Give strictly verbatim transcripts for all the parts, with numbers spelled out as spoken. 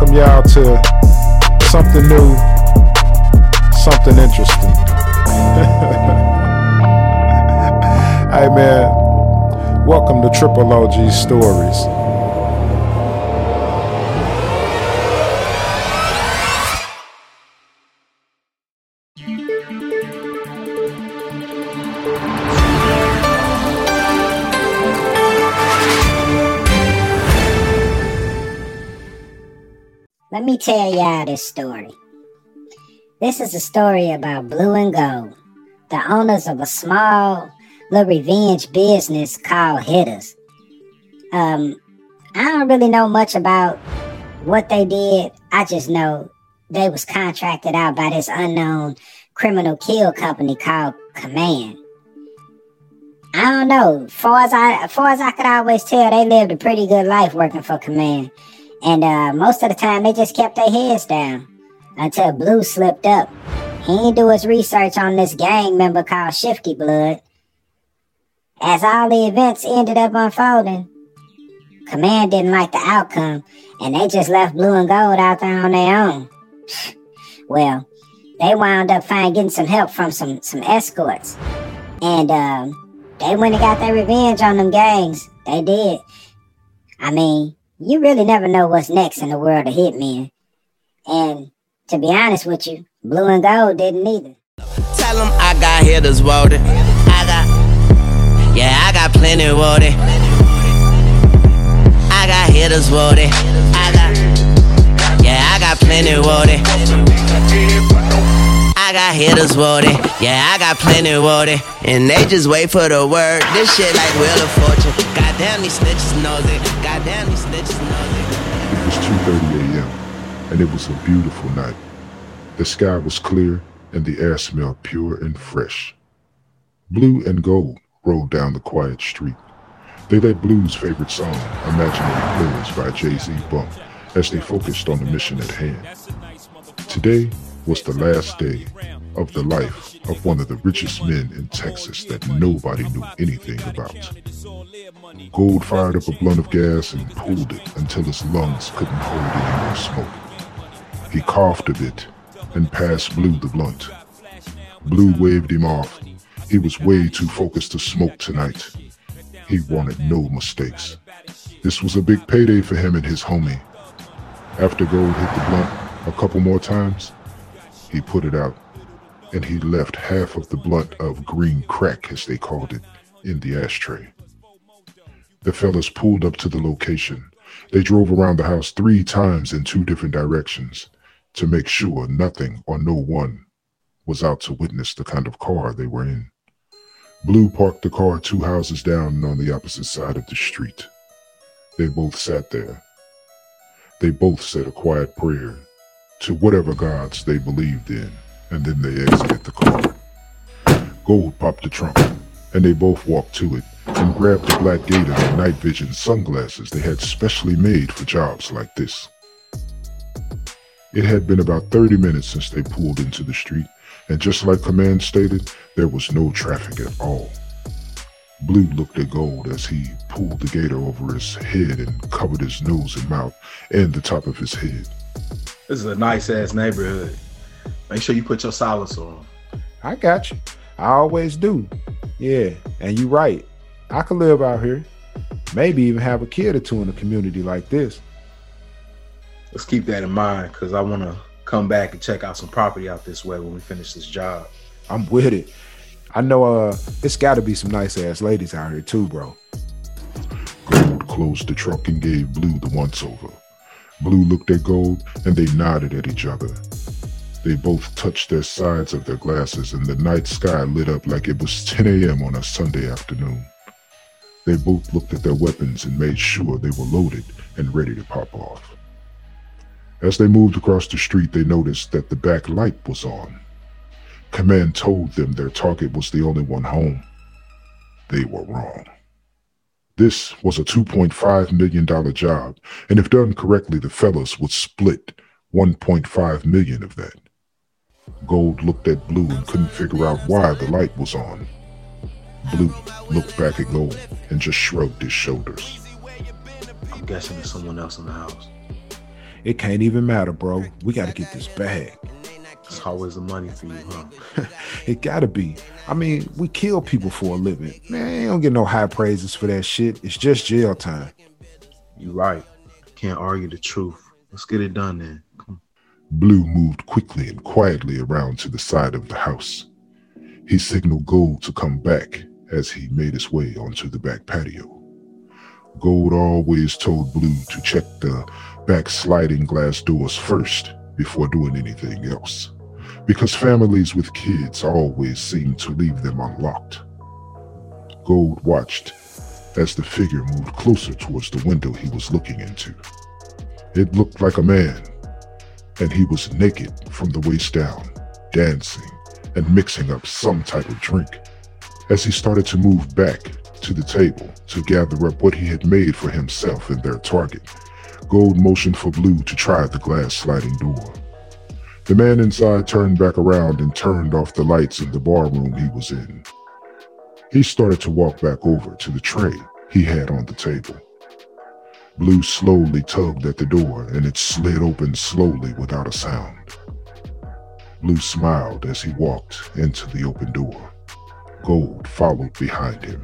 welcome y'all to something new, something interesting. Hey man, welcome to Triple O G Stories. Let me tell y'all this story. This is a story about Blue and Gold, the owners of a small little revenge business called Hitters. Um, I don't really know much about what they did. I just know they was contracted out by this unknown criminal kill company called Command. I don't know. Far as I, far as I could always tell, they lived a pretty good life working for Command. And uh, most of the time, they just kept their heads down until Blue slipped up. He didn't do his research on this gang member called Shifty Blood. As all the events ended up unfolding, Command didn't like the outcome, and they just left Blue and Gold out there on their own. Well, they wound up finding getting some help from some, some escorts. And um, they went and got their revenge on them gangs. They did. I mean, you really never know what's next in the world of hitmen. And to be honest with you, Blue and Gold didn't either. Tell them I got hitters, Walter. I got, yeah, I got plenty, Walter. I got hitters, Walter. I got, yeah, I got plenty, Walter. I got hitters, Walter. Yeah, I got plenty, Walter. And they just wait for the word. This shit like Wheel of Fortune. Goddamn, these snitches knows it. Goddamn, these snitches knows it. It was two thirty a.m. and it was a beautiful night. The sky was clear and the air smelled pure and fresh. Blue and Gold rolled down the quiet street. They let Blue's favorite song, Imaginary Players by Jay-Z, bump as they focused on the mission at hand. Today was the last day of the life of one of the richest men in Texas that nobody knew anything about. Gold fired up a blunt of gas and pulled it until his lungs couldn't hold any more smoke. He coughed a bit and passed Blue the blunt. Blue waved him off. He was way too focused to smoke tonight. He wanted no mistakes. This was a big payday for him and his homie. After Gold hit the blunt a couple more times, he put it out, and he left half of the blunt of green crack, as they called it, in the ashtray. The fellas pulled up to the location. They drove around the house three times in two different directions to make sure nothing or no one was out to witness the kind of car they were in. Blue parked the car two houses down and on the opposite side of the street. They both sat there. They both said a quiet prayer to whatever gods they believed in, and then they exited the car. Gold popped the trunk, and they both walked to it and grabbed the black gator and night vision sunglasses they had specially made for jobs like this. It had been about thirty minutes since they pulled into the street, and just like Command stated, there was no traffic at all. Blue looked at Gold as he pulled the gator over his head and covered his nose and mouth and the top of his head. This is a nice-ass neighborhood. Make sure you put your solace on. I got you. I always do. Yeah, and you right. I could live out here. Maybe even have a kid or two in a community like this. Let's keep that in mind, because I want to come back and check out some property out this way when we finish this job. I'm with it. I know uh, it's got to be some nice-ass ladies out here too, bro. Gold closed the trunk and gave Blue the once-over. Blue looked at Gold, and they nodded at each other. They both touched their sides of their glasses, and the night sky lit up like it was ten a.m. on a Sunday afternoon. They both looked at their weapons and made sure they were loaded and ready to pop off. As they moved across the street, they noticed that the back light was on. Command told them their target was the only one home. They were wrong. This was a two point five million dollars job, and if done correctly, the fellas would split one point five million dollars of that. Gold looked at Blue and couldn't figure out why the light was on. Blue looked back at Gold and just shrugged his shoulders. I'm guessing there's someone else in the house. It can't even matter, bro. We got to get this bag. It's always the money for you, huh? It gotta be. I mean, we kill people for a living. Man, you don't get no high praises for that shit. It's just jail time. You right. Can't argue the truth. Let's get it done then. Come. Blue moved quickly and quietly around to the side of the house. He signaled Gold to come back as he made his way onto the back patio. Gold always told Blue to check the back sliding glass doors first before doing anything else, because families with kids always seem to leave them unlocked. Gold watched as the figure moved closer towards the window he was looking into. It looked like a man, and he was naked from the waist down, dancing and mixing up some type of drink. As he started to move back to the table to gather up what he had made for himself and their target, Gold motioned for Blue to try the glass sliding door. The man inside turned back around and turned off the lights in the bar room he was in. He started to walk back over to the tray he had on the table. Blue slowly tugged at the door and it slid open slowly without a sound. Blue smiled as he walked into the open door. Gold followed behind him.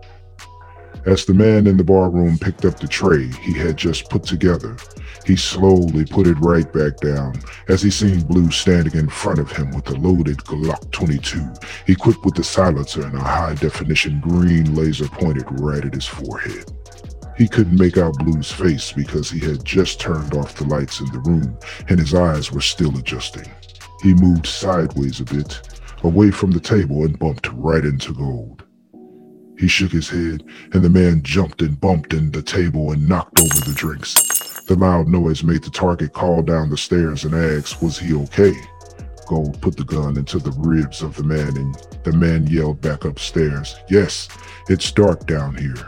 As the man in the barroom picked up the tray he had just put together, he slowly put it right back down as he seen Blue standing in front of him with a loaded Glock twenty-two, equipped with the silencer and a high-definition green laser pointed right at his forehead. He couldn't make out Blue's face because he had just turned off the lights in the room and his eyes were still adjusting. He moved sideways a bit, away from the table, and bumped right into Gold. He shook his head, and the man jumped and bumped into the table and knocked over the drinks. The loud noise made the target call down the stairs and ask, was he okay? Gold put the gun into the ribs of the man, and the man yelled back upstairs, yes, it's dark down here.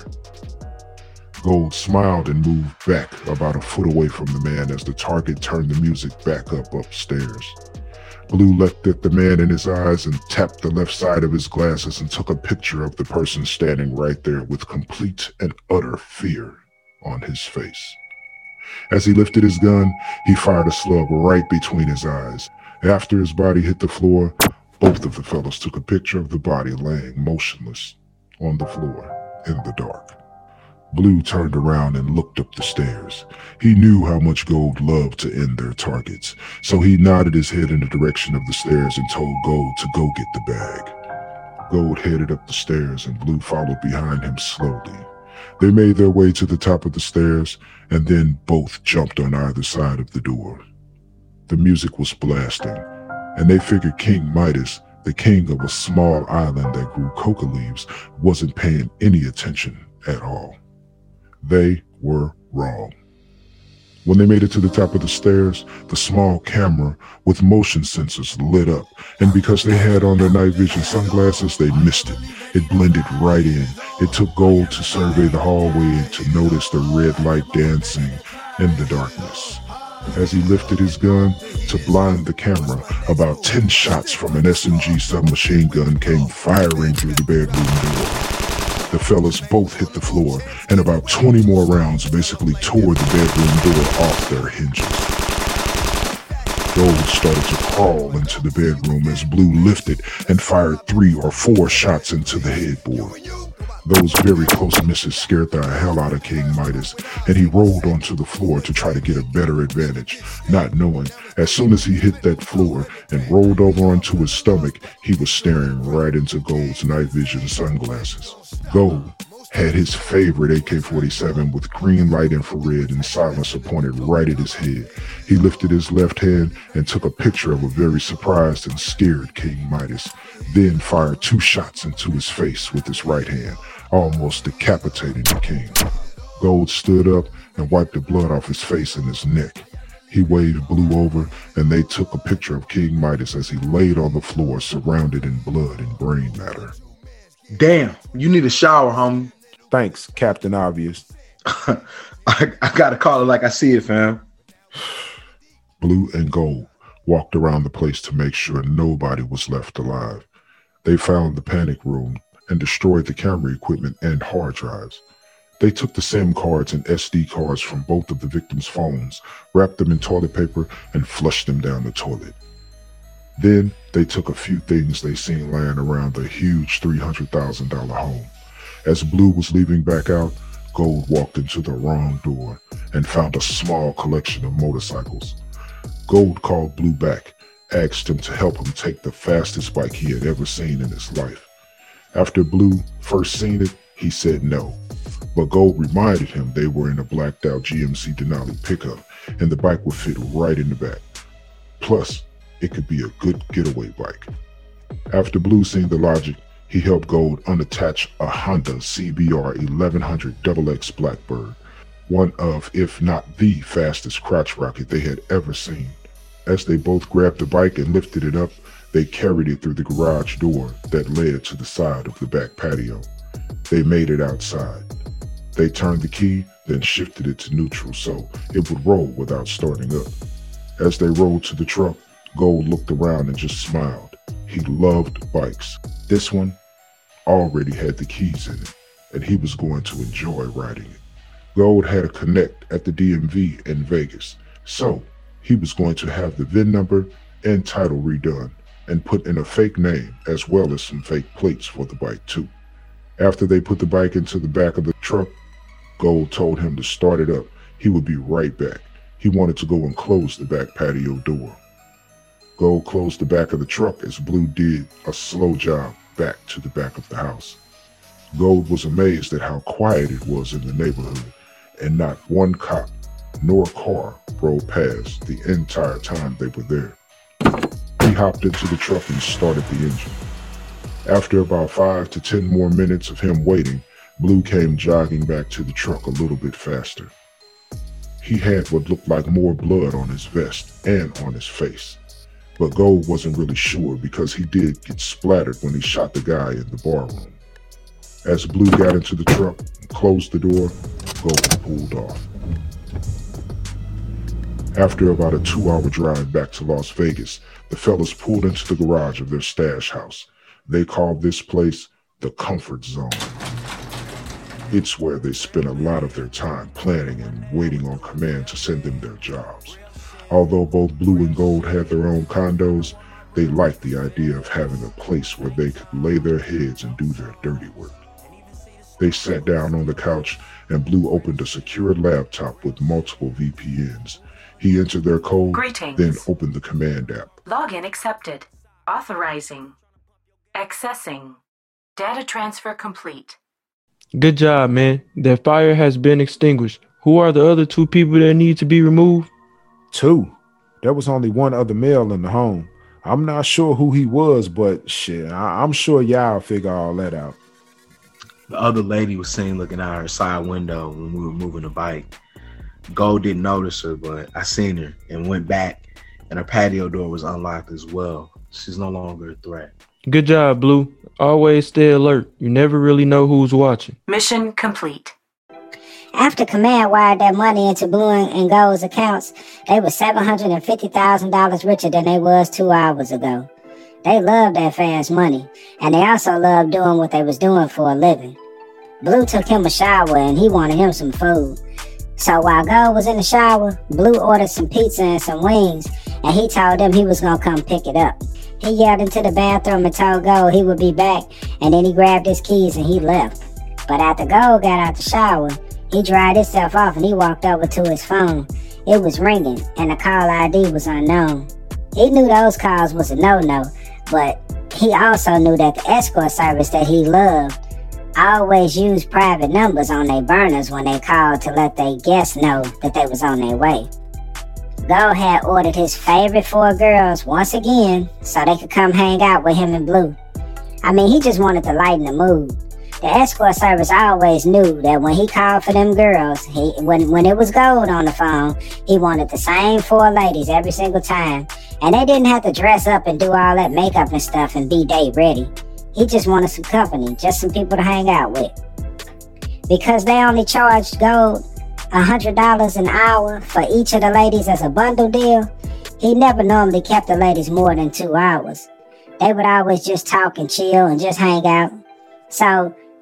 Gold smiled and moved back about a foot away from the man as the target turned the music back up upstairs. Blue looked at the man in his eyes and tapped the left side of his glasses and took a picture of the person standing right there with complete and utter fear on his face. As he lifted his gun, he fired a slug right between his eyes. After his body hit the floor, both of the fellows took a picture of the body laying motionless on the floor in the dark. Blue turned around and looked up the stairs. He knew how much Gold loved to end their targets, so he nodded his head in the direction of the stairs and told Gold to go get the bag. Gold headed up the stairs and Blue followed behind him slowly. They made their way to the top of the stairs and then both jumped on either side of the door. The music was blasting, and they figured King Midas, the king of a small island that grew coca leaves, wasn't paying any attention at all. They were wrong. When they made it to the top of the stairs, the small camera with motion sensors lit up, and because they had on their night vision sunglasses, they missed it. It blended right in. It took Gold to survey the hallway and to notice the red light dancing in the darkness. As he lifted his gun to blind the camera, about ten shots from an S M G submachine gun came firing through the bedroom door. The fellas both hit the floor, and about twenty more rounds basically tore the bedroom door off their hinges. Gold started to crawl into the bedroom as Blue lifted and fired three or four shots into the headboard. Those very close misses scared the hell out of King Midas, and he rolled onto the floor to try to get a better advantage, not knowing as soon as he hit that floor and rolled over onto his stomach, he was staring right into Gold's night vision sunglasses. Gold had his favorite A K forty-seven with green light infrared and silencer pointed right at his head. He lifted his left hand and took a picture of a very surprised and scared King Midas, then fired two shots into his face with his right hand, almost decapitating the king. Gold stood up and wiped the blood off his face and his neck. He waved Blue over, and they took a picture of King Midas as he laid on the floor surrounded in blood and brain matter. Damn, you need a shower, homie. Thanks, Captain Obvious. I, I gotta call it like I see it, fam. Blue and Gold walked around the place to make sure nobody was left alive. They found the panic room and destroyed the camera equipment and hard drives. They took the SIM cards and S D cards from both of the victims' phones, wrapped them in toilet paper, and flushed them down the toilet. Then they took a few things they seen lying around the huge three hundred thousand dollars home. As Blue was leaving back out, Gold walked into the wrong door and found a small collection of motorcycles. Gold called Blue back, asked him to help him take the fastest bike he had ever seen in his life. After Blue first seen it, he said no. But Gold reminded him they were in a blacked out G M C Denali pickup and the bike would fit right in the back. Plus, it could be a good getaway bike. After Blue seen the logic, he helped Gold unattach a Honda C B R eleven hundred X X Blackbird, one of, if not the fastest crotch rocket they had ever seen. As they both grabbed the bike and lifted it up, they carried it through the garage door that led to the side of the back patio. They made it outside. They turned the key, then shifted it to neutral so it would roll without starting up. As they rolled to the truck, Gold looked around and just smiled. He loved bikes. This one already had the keys in it, and he was going to enjoy riding it. Gold had a connect at the D M V in Vegas, so he was going to have the V I N number and title redone and put in a fake name as well as some fake plates for the bike too. After they put the bike into the back of the truck, Gold told him to start it up. He would be right back. He wanted to go and close the back patio door. Gold closed the back of the truck as Blue did a slow jog back to the back of the house. Gold was amazed at how quiet it was in the neighborhood, and not one cop nor car rolled past the entire time they were there. He hopped into the truck and started the engine. After about five to ten more minutes of him waiting, Blue came jogging back to the truck a little bit faster. He had what looked like more blood on his vest and on his face, but Gold wasn't really sure because he did get splattered when he shot the guy in the bar room. As Blue got into the truck and closed the door, Gold pulled off. After about a two-hour drive back to Las Vegas, the fellas pulled into the garage of their stash house. They called this place the Comfort Zone. It's where they spent a lot of their time planning and waiting on command to send them their jobs. Although both Blue and Gold had their own condos, they liked the idea of having a place where they could lay their heads and do their dirty work. They sat down on the couch and Blue opened a secure laptop with multiple V P Ns. He entered their code, Greetings. Then opened the command app. Login accepted. Authorizing. Accessing. Data transfer complete. Good job, man. That fire has been extinguished. Who are the other two people that need to be removed? Two. There was only one other male in the home. I'm not sure who he was, but shit, I- I'm sure y'all figure all that out. The other lady was seen looking out her side window when we were moving the bike. Gold didn't notice her, but I seen her and went back, and her patio door was unlocked as well. She's no longer a threat. Good job, Blue. Always stay alert. You never really know who's watching. Mission complete. After Command wired that money into Blue and Gold's accounts, they were seven hundred fifty thousand dollars richer than they was two hours ago. They loved that fast money, and they also loved doing what they was doing for a living. Blue took him a shower, and he wanted him some food. So while Gold was in the shower, Blue ordered some pizza and some wings, and he told them he was gonna come pick it up. He yelled into the bathroom and told Gold he would be back, and then he grabbed his keys and he left. But after Gold got out the shower, he dried himself off and he walked over to his phone. It was ringing, and the call I D was unknown. He knew those calls was a no-no, but he also knew that the escort service that he loved always used private numbers on their burners when they called to let their guests know that they was on their way. Gold had ordered his favorite four girls once again so they could come hang out with him and Blue. I mean, he just wanted to lighten the mood. The escort service always knew that when he called for them girls, he when, when it was Gold on the phone, he wanted the same four ladies every single time. And they didn't have to dress up and do all that makeup and stuff and be date ready. He just wanted some company, just some people to hang out with. Because they only charged Gold one hundred dollars an hour for each of the ladies as a bundle deal, he never normally kept the ladies more than two hours. They would always just talk and chill and just hang out. So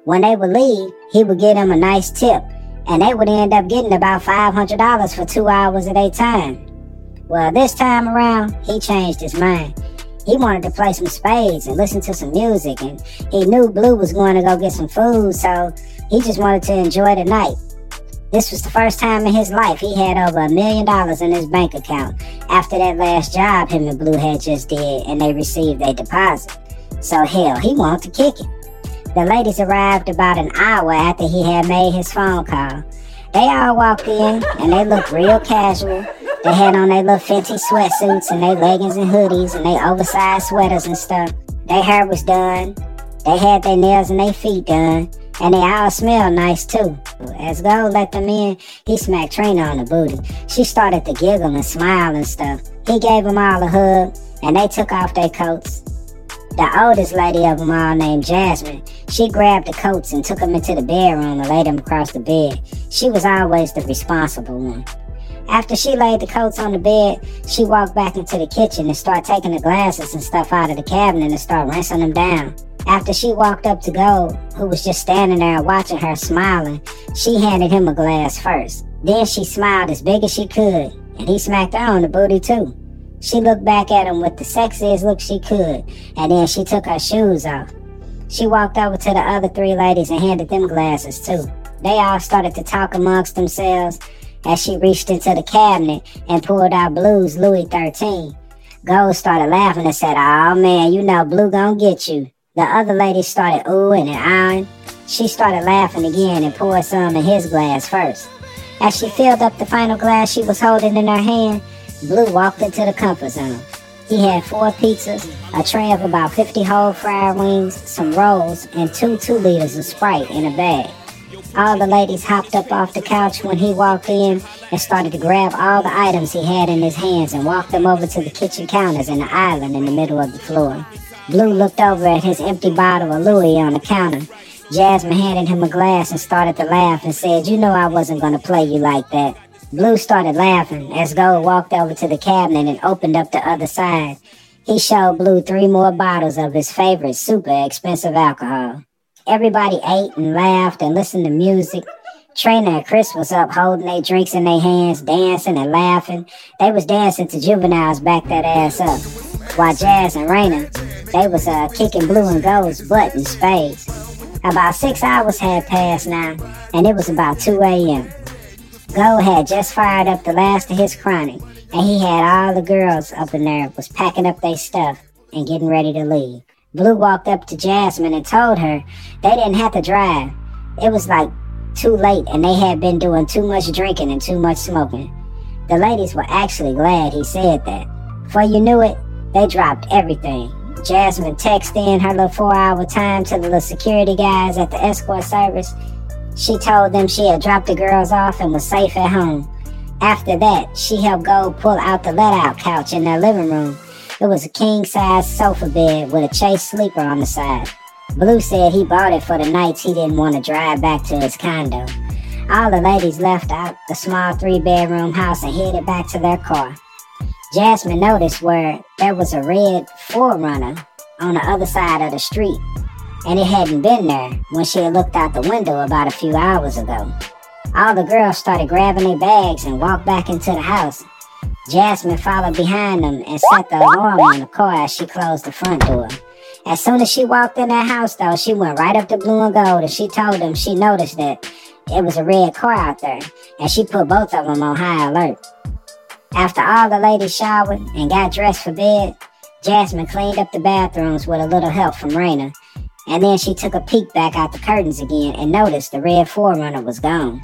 When they would leave, he would give them a nice tip, and they would end up getting about five hundred dollars for two hours of their time. Well, this time around, he changed his mind. He wanted to play some spades and listen to some music, and he knew Blue was going to go get some food, so he just wanted to enjoy the night. This was the first time in his life he had over a million dollars in his bank account after that last job him and Blue had just did, and they received their deposit. So hell, he wanted to kick it. The ladies arrived about an hour after he had made his phone call. They all walked in, and they looked real casual. They had on their little Fenty sweatsuits and their leggings and hoodies and their oversized sweaters and stuff. Their hair was done. They had their nails and their feet done. And they all smelled nice too. As Gold let them in, he smacked Trina on the booty. She started to giggle and smile and stuff. He gave them all a hug, and they took off their coats. The oldest lady of them all, named Jasmine, she grabbed the coats and took them into the bedroom and laid them across the bed. She was always the responsible one. After she laid the coats on the bed, she walked back into the kitchen and started taking the glasses and stuff out of the cabinet and started rinsing them down. After she walked up to Gold, who was just standing there watching her smiling, she handed him a glass first. Then she smiled as big as she could, and he smacked her on the booty too. She looked back at him with the sexiest look she could, and then she took her shoes off. She walked over to the other three ladies and handed them glasses too. They all started to talk amongst themselves as she reached into the cabinet and pulled out Blue's Louis thirteen. Gold started laughing and said, "Oh man, you know Blue gonna get you." The other ladies started oohing and ahhing. She started laughing again and poured some in his glass first. As she filled up the final glass she was holding in her hand, Blue walked into the comfort zone. He had four pizzas, a tray of about fifty whole fried wings, some rolls, and two two liters of Sprite in a bag. All the ladies hopped up off the couch when he walked in and started to grab all the items he had in his hands and walk them over to the kitchen counters and the island in the middle of the floor. Blue looked over at his empty bottle of Louis on the counter. Jasmine handed him a glass and started to laugh and said, "You know I wasn't going to play you like that." Blue started laughing as Gold walked over to the cabinet and opened up the other side. He showed Blue three more bottles of his favorite super expensive alcohol. Everybody ate and laughed and listened to music. Trina and Chris was up holding their drinks in their hands, dancing and laughing. They was dancing to Juvenile's Back That Ass Up. While Jazz and Raina, they was uh, kicking Blue and Gold's butt in spades. About six hours had passed now, and it was about two a.m. Gold had just fired up the last of his chronic, and he had all the girls up in there was packing up their stuff and getting ready to leave. Blue walked up to Jasmine and told her they didn't have to drive. It was like too late, and they had been doing too much drinking and too much smoking. The ladies were actually glad he said that. Before you knew it, they dropped everything. Jasmine texted in her little four-hour time to the little security guys at the escort service. She told them she had dropped the girls off and was safe at home. After that, she helped Gold pull out the let-out couch in their living room. It was a king-size sofa bed with a Chase sleeper on the side. Blue said he bought it for the nights he didn't want to drive back to his condo. All the ladies left out the small three-bedroom house and headed back to their car. Jasmine noticed where there was a red four runner on the other side of the street, and it hadn't been there when she had looked out the window about a few hours ago. All the girls started grabbing their bags and walked back into the house. Jasmine followed behind them and set the alarm on the car as she closed the front door. As soon as she walked in that house, though, she went right up to Blue and Gold and she told them she noticed that it was a red car out there, and she put both of them on high alert. After all the ladies showered and got dressed for bed, Jasmine cleaned up the bathrooms with a little help from Raina, and then she took a peek back out the curtains again and noticed the red four runner was gone.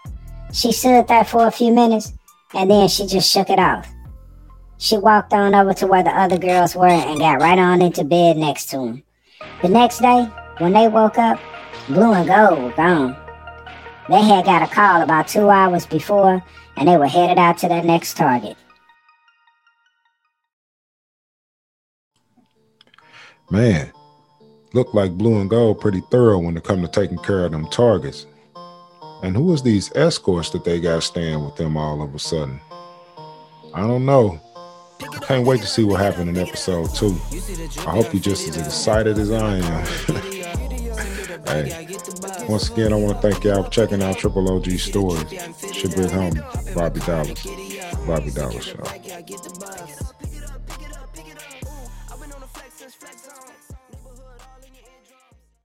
She stood there for a few minutes, and then she just shook it off. She walked on over to where the other girls were and got right on into bed next to them. The next day, when they woke up, Blue and Gold were gone. They had got a call about two hours before, and they were headed out to their next target. Man, looked like Blue and Gold pretty thorough when it come to taking care of them targets. And who is these escorts that they got staying with them all of a sudden? I don't know. I can't wait to see what happened in episode two. I hope you're just as excited as I am. Hey, Once again, I want to thank y'all for checking out Triple O G Stories. It's your big homie, Bobby Dallas. Bobby Dallas Show.